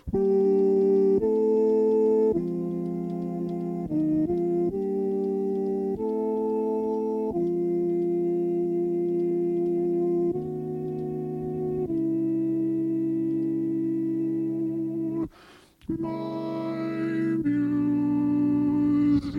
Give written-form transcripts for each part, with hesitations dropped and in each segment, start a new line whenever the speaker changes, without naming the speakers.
My music.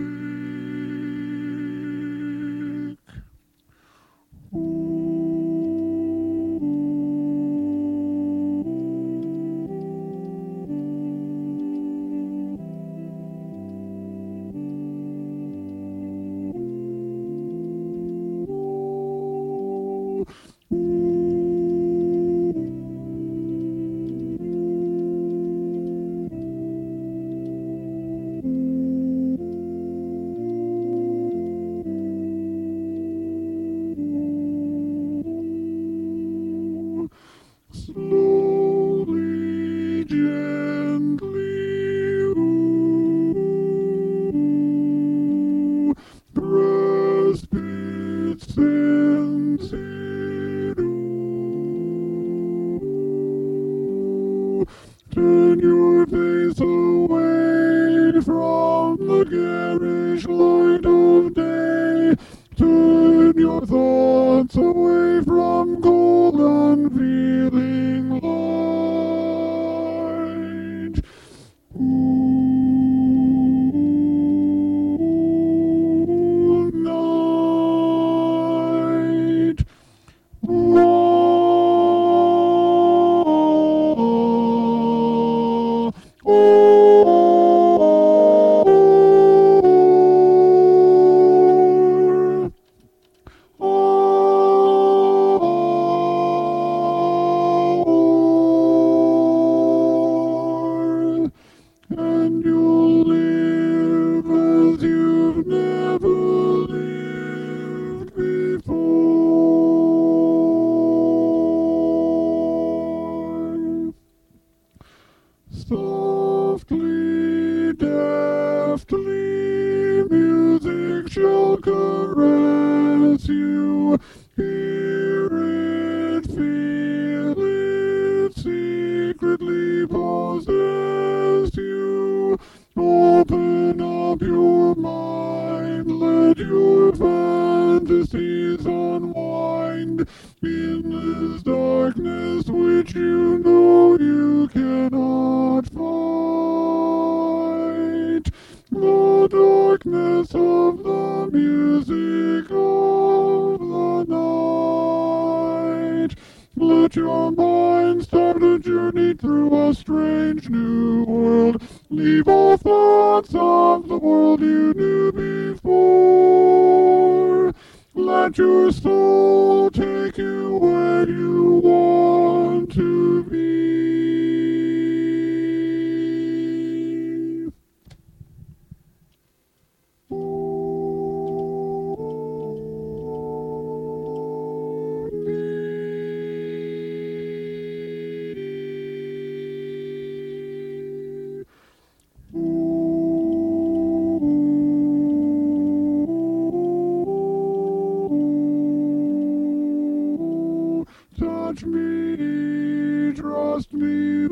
Slowly, gently, ooh, grasp its sense it, ooh. Turn your face away from the garish light of day. Turn your thoughts away from cold unfeeling light. Ooh, night. And you'll live as you've never lived before. Softly, deftly, music shall caress you. Hear it, feel it, secretly possess you. Open up your mind, let your fantasies unwind in this darkness which you know you cannot fight. The darkness of the music of the night. Let your mind start a journey through a strange new world. Leave all thoughts of the world you knew before. Let your soul take you where you want to be. Touch me, trust me,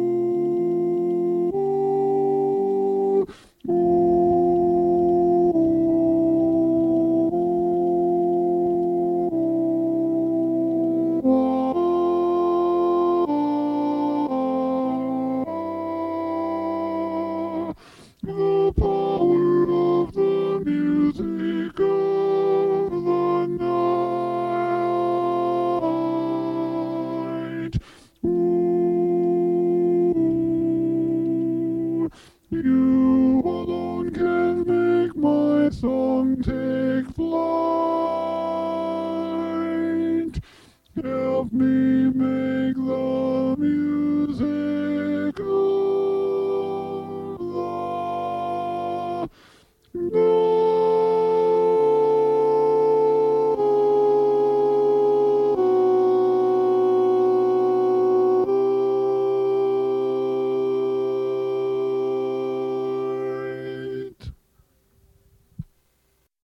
ooh, ooh. The power of the music of the night. Ooh, you alone can make my song take flight. Help me make